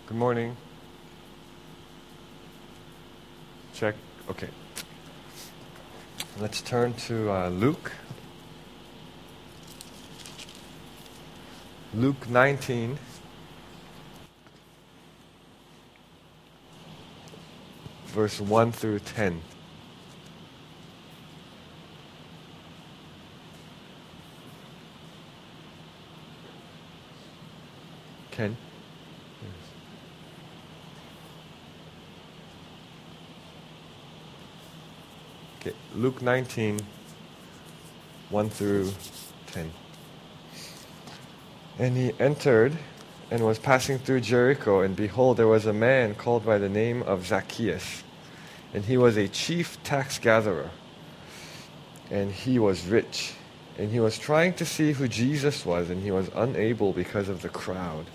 Good morning. Check. Okay. Let's turn to Luke. Luke 19. Verse 1 through 10. Ken? Okay, Luke 19, 1 through 10. And he entered and was passing through Jericho, and behold, there was a man called by the name of Zacchaeus, and he was a chief tax gatherer, and he was rich. And he was trying to see who Jesus was, and he was unable because of the crowd,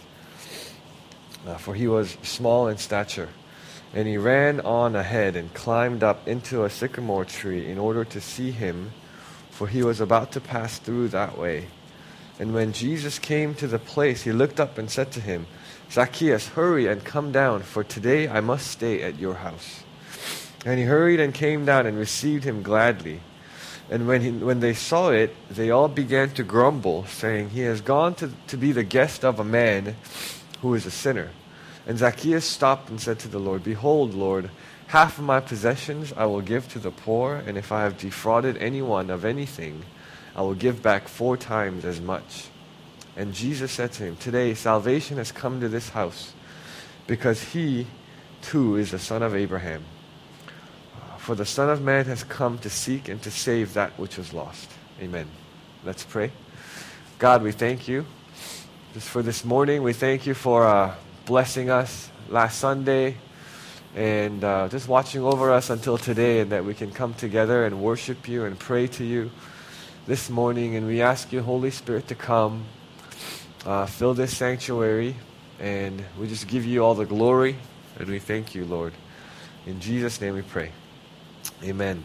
for he was small in stature. And he ran on ahead and climbed up into a sycamore tree in order to see him, for he was about to pass through that way. And when Jesus came to the place, he looked up and said to him, Zacchaeus, hurry and come down, for today I must stay at your house. And he hurried and came down and received him gladly. And when they saw it, they all began to grumble, saying, He has gone to be the guest of a man who is a sinner. And Zacchaeus stopped and said to the Lord, Behold, Lord, half of my possessions I will give to the poor, and if I have defrauded anyone of anything, I will give back 4 times as much. And Jesus said to him, Today salvation has come to this house, because he too is the son of Abraham. For the Son of Man has come to seek and to save that which was lost. Amen. Let's pray. God, we thank you just for this morning. We thank you for blessing us last Sunday and just watching over us until today, and that we can come together and worship you and pray to you this morning. And we ask you, Holy Spirit, to come, fill this sanctuary, and we just give you all the glory, and we thank you, Lord. In Jesus' name we pray. Amen.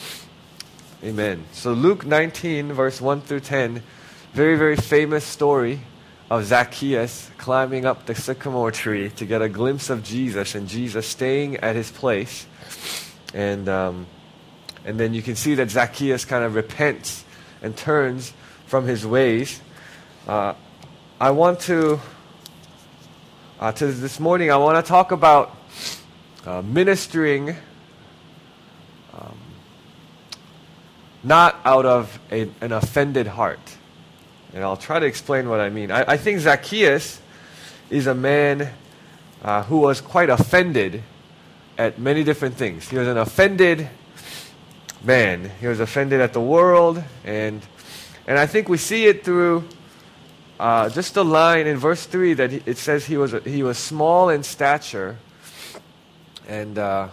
Amen. So Luke 19, verse 1 through 10, very, very famous story of Zacchaeus climbing up the sycamore tree to get a glimpse of Jesus, and Jesus staying at his place. And then you can see that Zacchaeus kind of repents and turns from his ways. I want to this morning, I want to talk about ministering not out of an offended heart. And I'll try to explain what I mean. I think Zacchaeus is a man who was quite offended at many different things. He was an offended man. He was offended at the world, and I think we see it through just the line in verse 3 that it says he was small in stature, and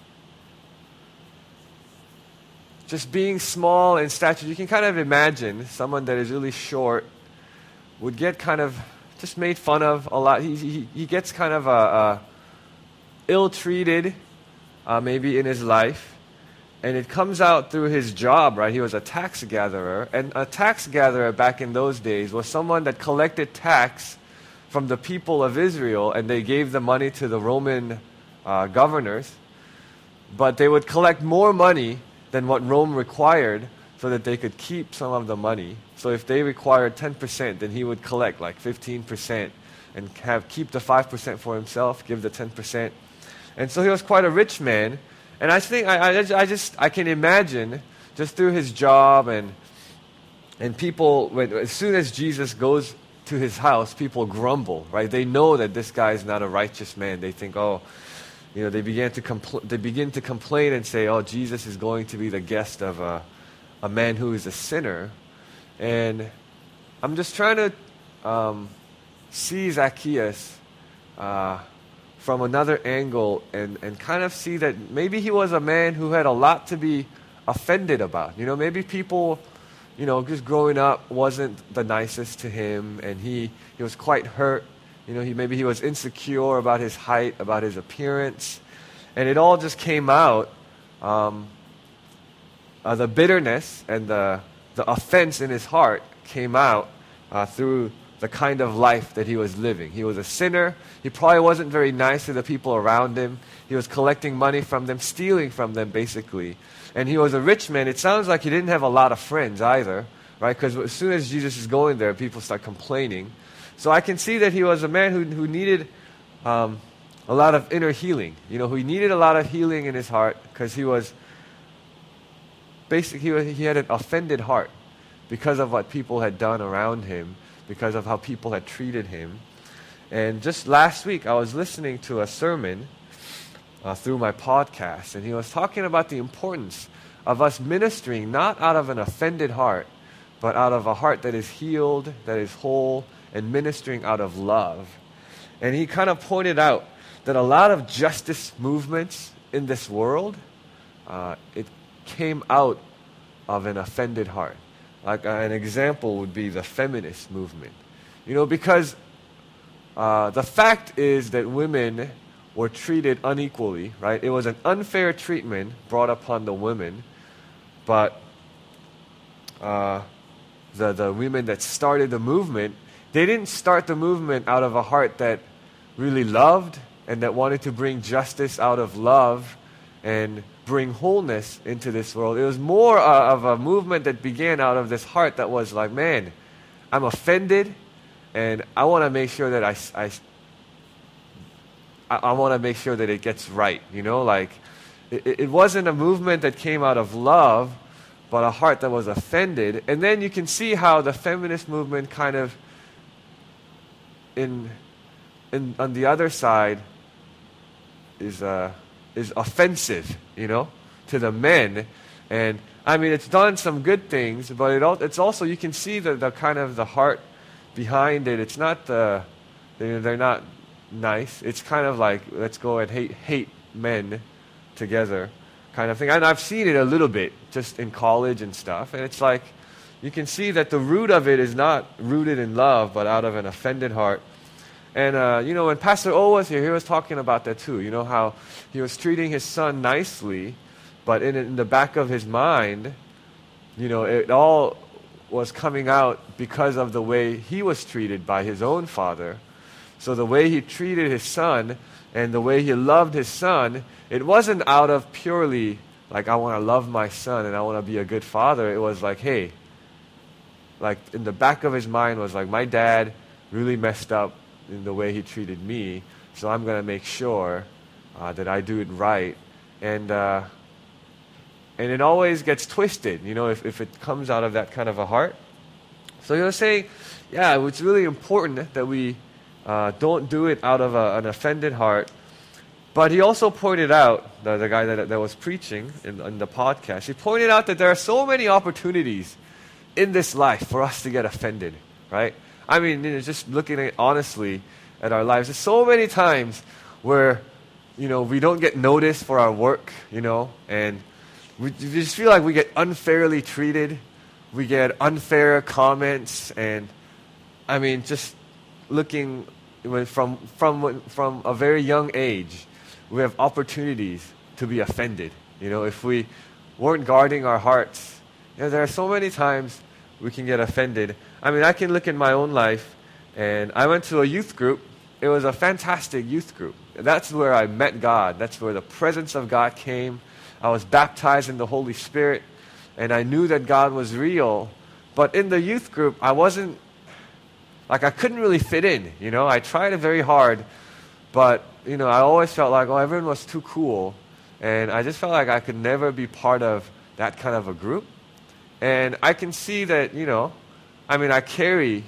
just being small in stature, you can kind of imagine someone that is really short would get kind of just made fun of a lot. He gets kind of ill-treated maybe in his life. And it comes out through his job, right? He was a tax gatherer. And a tax gatherer back in those days was someone that collected tax from the people of Israel, and they gave the money to the Roman governors. But they would collect more money than what Rome required so that they could keep some of the money. So if they required 10%, then he would collect like 15% and keep the 5% for himself, give the 10%. And so he was quite a rich man. And I think I can imagine just through his job and people, as soon as Jesus goes to his house, people grumble, right? They know that this guy is not a righteous man. They think, they begin to complain and say, oh, Jesus is going to be the guest of a man who is a sinner. And I'm just trying to see Zacchaeus from another angle and kind of see that maybe he was a man who had a lot to be offended about. Maybe people, just growing up wasn't the nicest to him, and he was quite hurt. Maybe he was insecure about his height, about his appearance, and it all just came out. The bitterness and the offense in his heart came out through the kind of life that he was living. He was a sinner. He probably wasn't very nice to the people around him. He was collecting money from them, stealing from them, basically. And he was a rich man. It sounds like he didn't have a lot of friends either, right? Because as soon as Jesus is going there, people start complaining. So I can see that he was a man who needed a lot of inner healing. Who needed a lot of healing in his heart because he was basically, he had an offended heart because of what people had done around him, because of how people had treated him. And just last week, I was listening to a sermon through my podcast, and he was talking about the importance of us ministering not out of an offended heart, but out of a heart that is healed, that is whole, and ministering out of love. And he kind of pointed out that a lot of justice movements in this world, it came out of an offended heart. Like an example would be the feminist movement. Because the fact is that women were treated unequally, right? It was an unfair treatment brought upon the women, but the women that started the movement, they didn't start the movement out of a heart that really loved and that wanted to bring justice out of love and bring wholeness into this world. It was more of a movement that began out of this heart that was like, man, I'm offended, and I want to make sure that I want to make sure that it gets right. It wasn't a movement that came out of love, but a heart that was offended. And then you can see how the feminist movement kind of, on the other side, is offensive, to the men. And I mean, it's done some good things, but it's also, you can see the kind of the heart behind it. It's not they're not nice. It's kind of like, let's go and hate men together kind of thing. And I've seen it a little bit just in college and stuff. And it's like, you can see that the root of it is not rooted in love, but out of an offended heart. And, when Pastor O was here, he was talking about that too. How he was treating his son nicely, but in the back of his mind, it all was coming out because of the way he was treated by his own father. So the way he treated his son and the way he loved his son, it wasn't out of purely like, I want to love my son and I want to be a good father. It was like, hey, like in the back of his mind was like, my dad really messed up in the way he treated me, so I'm going to make sure that I do it right. And it always gets twisted, if it comes out of that kind of a heart. So he was saying, yeah, it's really important that we don't do it out of an offended heart. But he also pointed out, the guy that was preaching in the podcast, he pointed out that there are so many opportunities in this life for us to get offended, right? I mean, just looking at honestly at our lives, there's so many times where, we don't get noticed for our work, and we just feel like we get unfairly treated. We get unfair comments, and I mean, just looking from a very young age, we have opportunities to be offended. If we weren't guarding our hearts, there are so many times we can get offended. I mean, I can look in my own life, and I went to a youth group. It was a fantastic youth group. That's where I met God. That's where the presence of God came. I was baptized in the Holy Spirit, and I knew that God was real. But in the youth group, I wasn't, like I couldn't really fit in. I tried it very hard, but, I always felt like, everyone was too cool. And I just felt like I could never be part of that kind of a group. And I can see that, I carry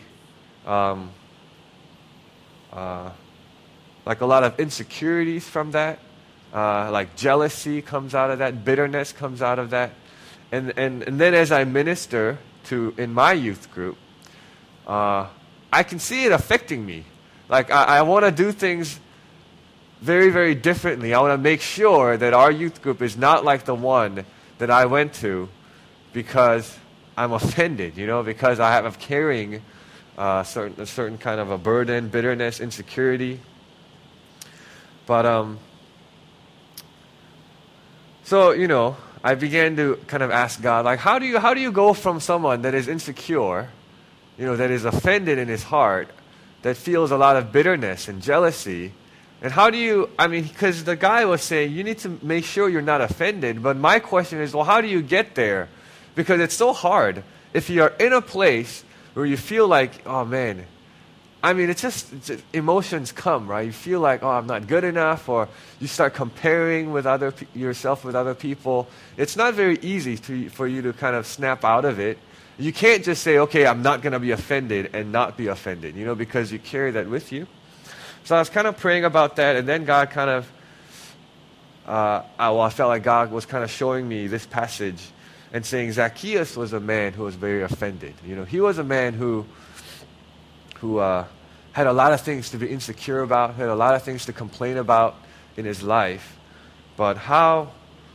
like a lot of insecurities from that. Like jealousy comes out of that. Bitterness comes out of that. And then as I minister in my youth group, I can see it affecting me. Like I want to do things very, very differently. I want to make sure that our youth group is not like the one that I went to, because I'm offended, because I'm carrying a certain kind of a burden, bitterness, insecurity. But so I began to kind of ask God, like, how do you go from someone that is insecure that is offended in his heart, that feels a lot of bitterness and jealousy. And how do you, because the guy was saying, you need to make sure you're not offended. But my question is, well, how do you get there? Because it's so hard. If you're in a place where you feel like, oh man, it's just emotions come, right? You feel like, oh, I'm not good enough, or you start comparing with yourself with other people. It's not very easy for you to kind of snap out of it. You can't just say, okay, I'm not going to be offended and not be offended, because you carry that with you. So I was kind of praying about that, and then God kind of, I felt like God was kind of showing me this passage and saying Zacchaeus was a man who was very offended. He was a man who had a lot of things to be insecure about, had a lot of things to complain about in his life. But how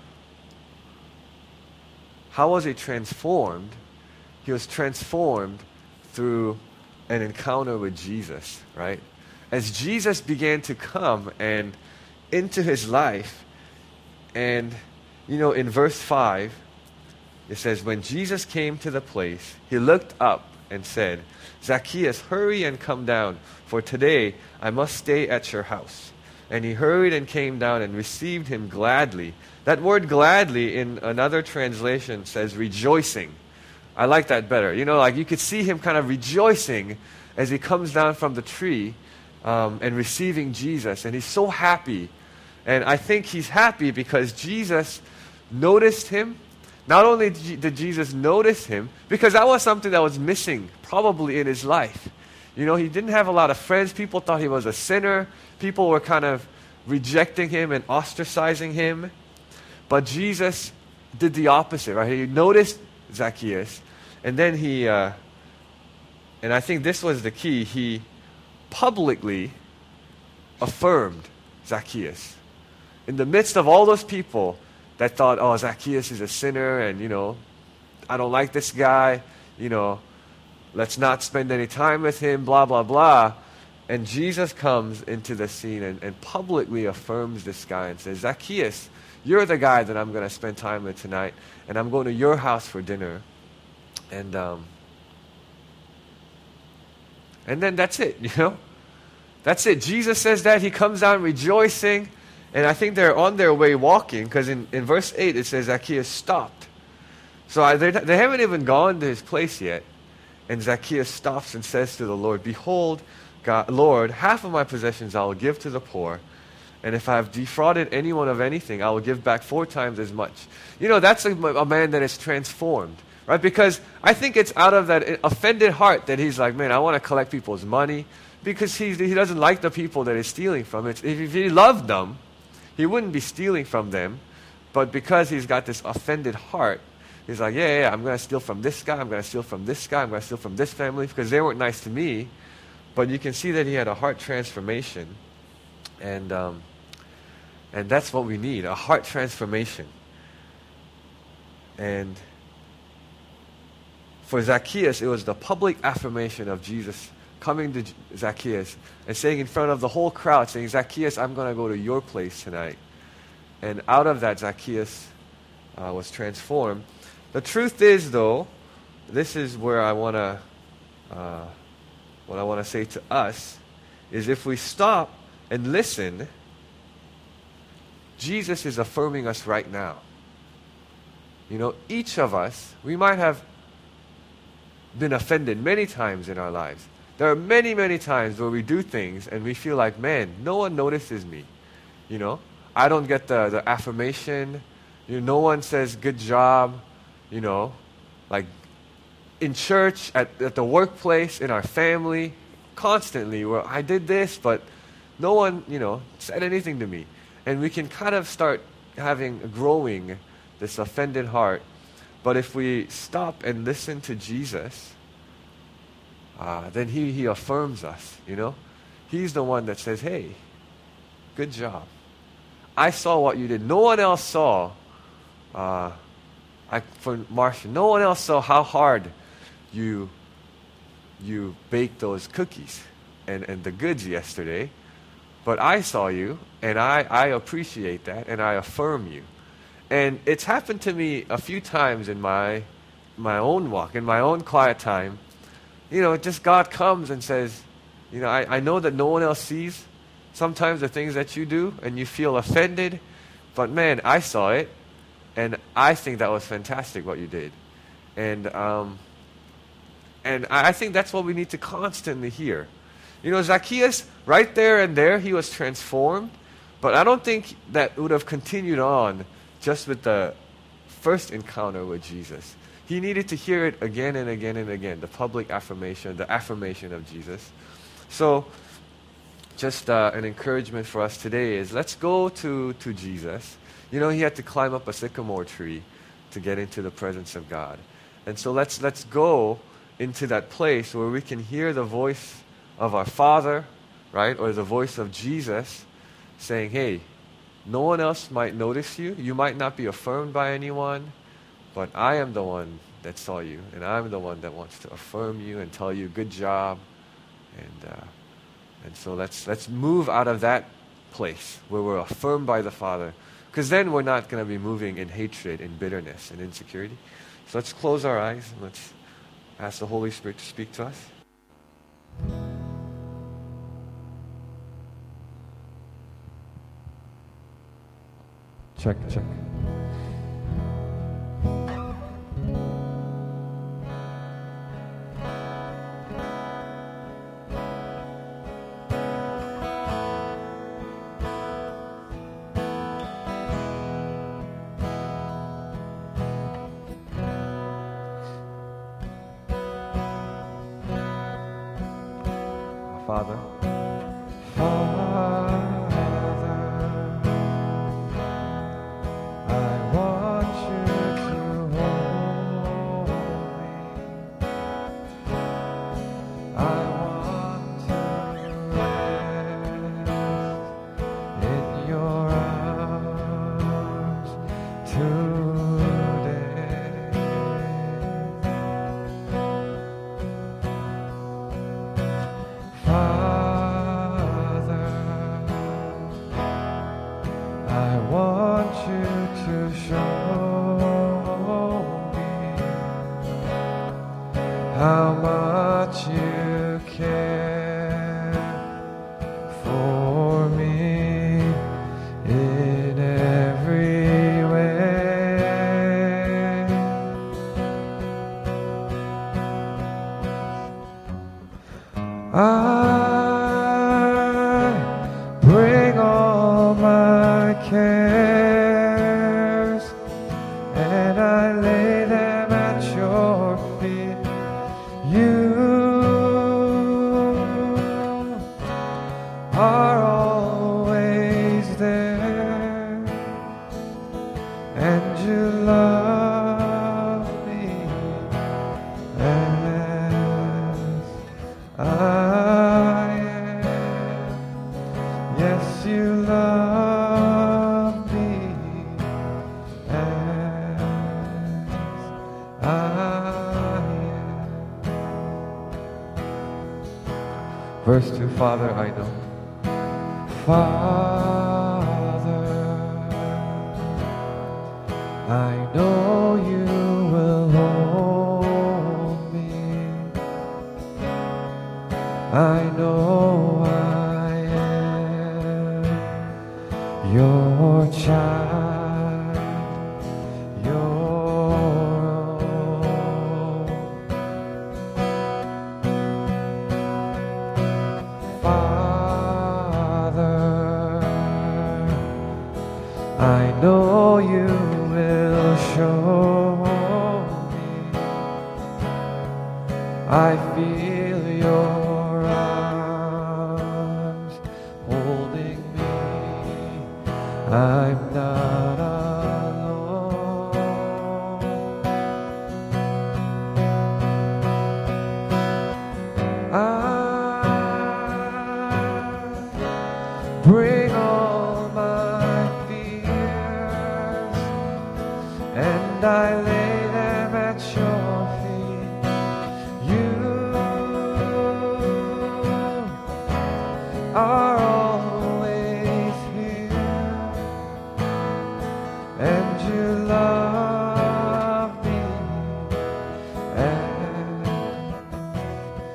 was he transformed? He was transformed through an encounter with Jesus, right? As Jesus began to come and into his life, and in verse 5, it says, when Jesus came to the place, he looked up and said, Zacchaeus, hurry and come down, for today I must stay at your house. And he hurried and came down and received him gladly. That word gladly in another translation says rejoicing. I like that better. You could see him kind of rejoicing as he comes down from the tree and receiving Jesus. And he's so happy. And I think he's happy because Jesus noticed him. Not only did Jesus notice him, because that was something that was missing probably in his life. He didn't have a lot of friends. People thought he was a sinner. People were kind of rejecting him and ostracizing him. But Jesus did the opposite, right? He noticed Zacchaeus, and then and I think this was the key, he publicly affirmed Zacchaeus. In the midst of all those people that thought, oh, Zacchaeus is a sinner, and, I don't like this guy, let's not spend any time with him, blah, blah, blah. And Jesus comes into the scene and publicly affirms this guy and says, Zacchaeus, you're the guy that I'm going to spend time with tonight, and I'm going to your house for dinner. And then that's it, That's it. Jesus says that. He comes down rejoicing. And I think they're on their way walking, because in verse 8 it says Zacchaeus stopped. So they haven't even gone to his place yet. And Zacchaeus stops and says to the Lord, behold, God, Lord, half of my possessions I will give to the poor. And if I have defrauded anyone of anything, I will give back 4 times as much. That's a man that is transformed, right? Because I think it's out of that offended heart that he's like, man, I want to collect people's money. Because he doesn't like the people that he's stealing from. If he loved them, he wouldn't be stealing from them. But because he's got this offended heart, he's like, yeah, I'm going to steal from this guy, I'm going to steal from this guy, I'm going to steal from this family because they weren't nice to me. But you can see that he had a heart transformation. And that's what we need, a heart transformation. And for Zacchaeus, it was the public affirmation of Jesus coming to Zacchaeus and saying in front of the whole crowd, saying, Zacchaeus, I'm going to go to your place tonight. And out of that, Zacchaeus was transformed. The truth is, though, this is where I want to, what I want to say to us, is if we stop and listen, Jesus is affirming us right now. Each of us, we might have been offended many times in our lives. There are many, many times where we do things and we feel like, man, no one notices me. I don't get the affirmation. No one says, good job. Like in church, at the workplace, in our family, constantly, where I did this, but no one, said anything to me. And we can kind of start growing this offended heart. But if we stop and listen to Jesus, then he affirms us, He's the one that says, hey, good job. I saw what you did. No one else saw, for Marcia, no one else saw how hard you baked those cookies and the goods yesterday. But I saw you, and I appreciate that, and I affirm you. And it's happened to me a few times in my own walk, in my own quiet time, just God comes and says, I know that no one else sees sometimes the things that you do and you feel offended, but man, I saw it and I think that was fantastic what you did. And I think that's what we need to constantly hear. Zacchaeus, right there and there, he was transformed, but I don't think that would have continued on just with the first encounter with Jesus. He needed to hear it again and again and again, the public affirmation, the affirmation of Jesus. So just an encouragement for us today is let's go to Jesus. He had to climb up a sycamore tree to get into the presence of God. And so let's go into that place where we can hear the voice of our Father, right? Or the voice of Jesus saying, hey, no one else might notice you. You might not be affirmed by anyone, but I am the one that saw you, and I'm the one that wants to affirm you and tell you, good job. And so let's move out of that place where we're affirmed by the Father, because then we're not going to be moving in hatred, in bitterness, and insecurity. So let's close our eyes and let's ask the Holy Spirit to speak to us. Check. Father, I want you to hold me. I want to rest in your arms today. Father, I want you to show me how much you care for me in every way. I bring all my cares and I lay them at your feet. You are always there, and you love me as I am. Yes, you love me as I am. Verse 2, Father, I know. Father, I know you will hold me. I know I am your child, your own. Father, I know you will show me. I feel your arms holding me. I'm not alone. I bring all my fears and I lay them at your feet. You are always here, and you love me as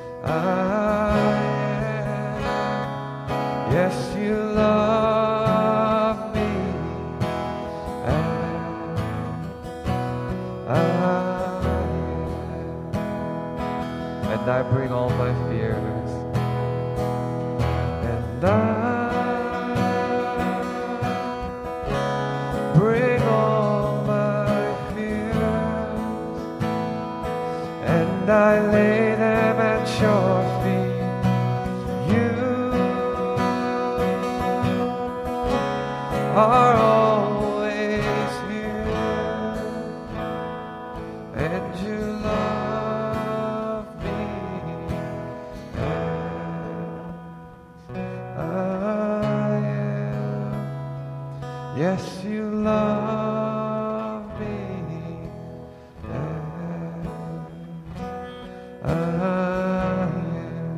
and I bring all my fears, and I bring all my fears, and I lay them at your feet. You are always here, and you love me as I am. Yes, you love me as I am.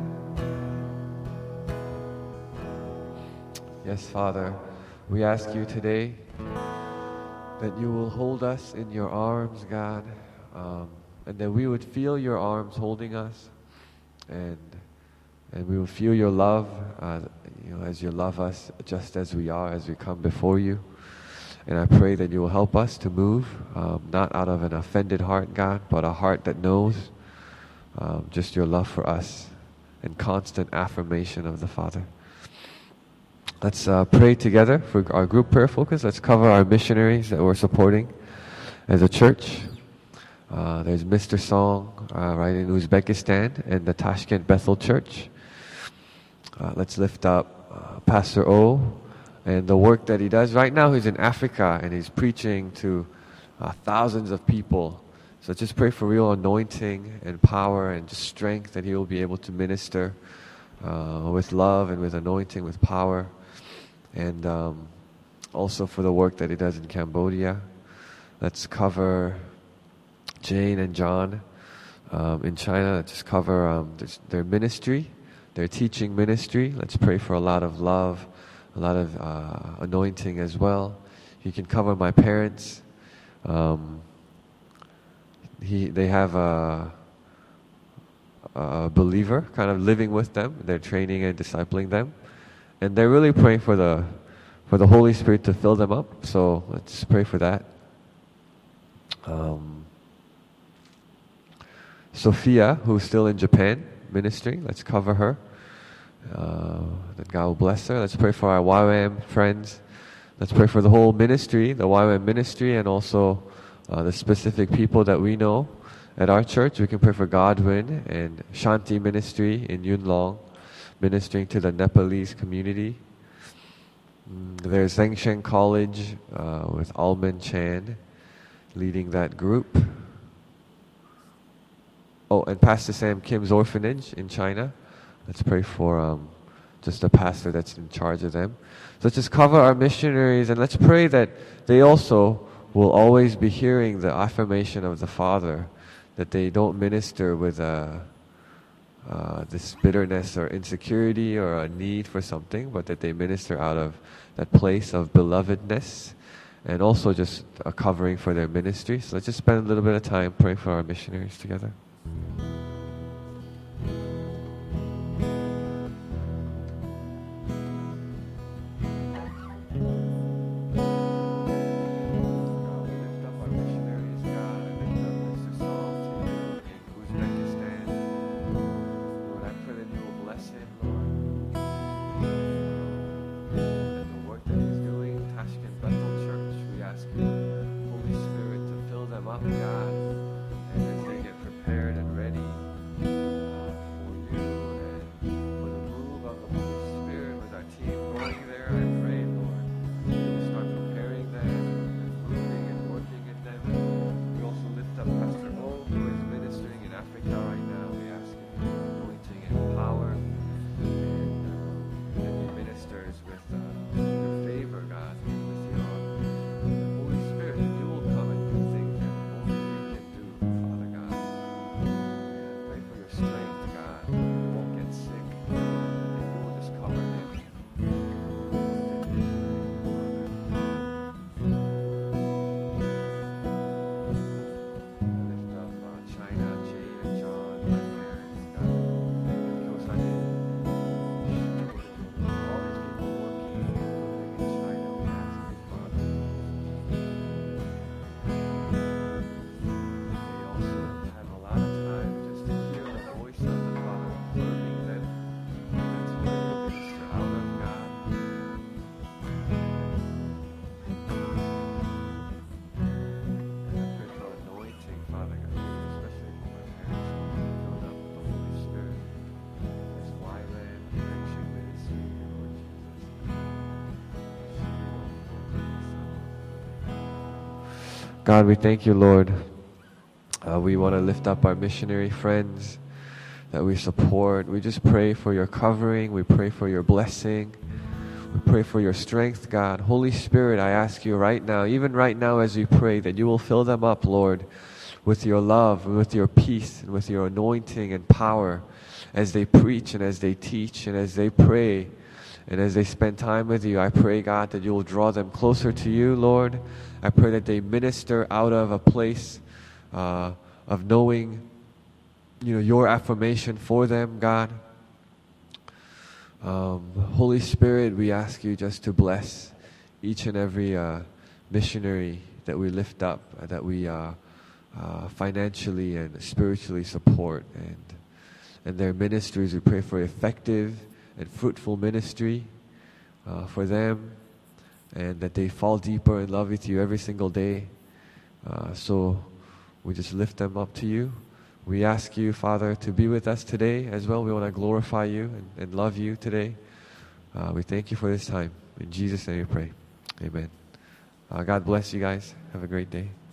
Yes, Father, we ask you today that you will hold us in your arms, God, and that we would feel your arms holding us, and we will feel your love, as you love us just as we are, as we come before you. And I pray that you will help us to move, not out of an offended heart, God, but a heart that knows just your love for us and constant affirmation of the Father. Let's pray together for our group prayer focus. Let's cover our missionaries that we're supporting as a church. There's Mr. Song right in Uzbekistan and the Tashkent Bethel Church. Let's lift up Pastor O and the work that he does. Right now he's in Africa and he's preaching to thousands of people. So just pray for real anointing and power and just strength that he will be able to minister with love and with anointing, with power. And also for the work that he does in Cambodia. Let's cover Jane and John in China. Let's just cover their ministry, their teaching ministry. Let's pray for a lot of love, a lot of anointing as well. You can cover my parents. They have a believer kind of living with them. They're training and discipling them. And they're really praying for the Holy Spirit to fill them up. So let's pray for that. Sophia, who's still in Japan ministering, let's cover her. That God will bless her. Let's pray for our YWAM friends. Let's pray for the whole ministry, the YWAM ministry, and also the specific people that we know at our church. We can pray for Godwin and Shanti Ministry in Yuen Long, ministering to the Nepalese community. There's Zhengshen College with Alman Chan leading that group. Oh, and Pastor Sam Kim's orphanage in China. Let's pray for just the pastor that's in charge of them. So let's just cover our missionaries and let's pray that they also will always be hearing the affirmation of the Father, that they don't minister with this bitterness or insecurity or a need for something, but that they minister out of that place of belovedness and also just a covering for their ministry. So let's just spend a little bit of time praying for our missionaries together. God, and as they get prepared and ready God, we thank you, Lord. We want to lift up our missionary friends that we support. We just pray for your covering. We pray for your blessing. We pray for your strength, God. Holy Spirit, I ask you right now, even right now as we pray, that you will fill them up, Lord, with your love, and with your peace, and with your anointing and power as they preach and as they teach and as they pray and as they spend time with you. I pray, God, that you will draw them closer to you, Lord. I pray that they minister out of a place of knowing, your affirmation for them, God. Holy Spirit, we ask you just to bless each and every missionary that we lift up, that we financially and spiritually support, and their ministries. We pray for effective and fruitful ministry for them, and that they fall deeper in love with you every single day. So we just lift them up to you. We ask you, Father, to be with us today as well. We want to glorify you and love you today. We thank you for this time. In Jesus' name we pray. Amen. God bless you guys. Have a great day.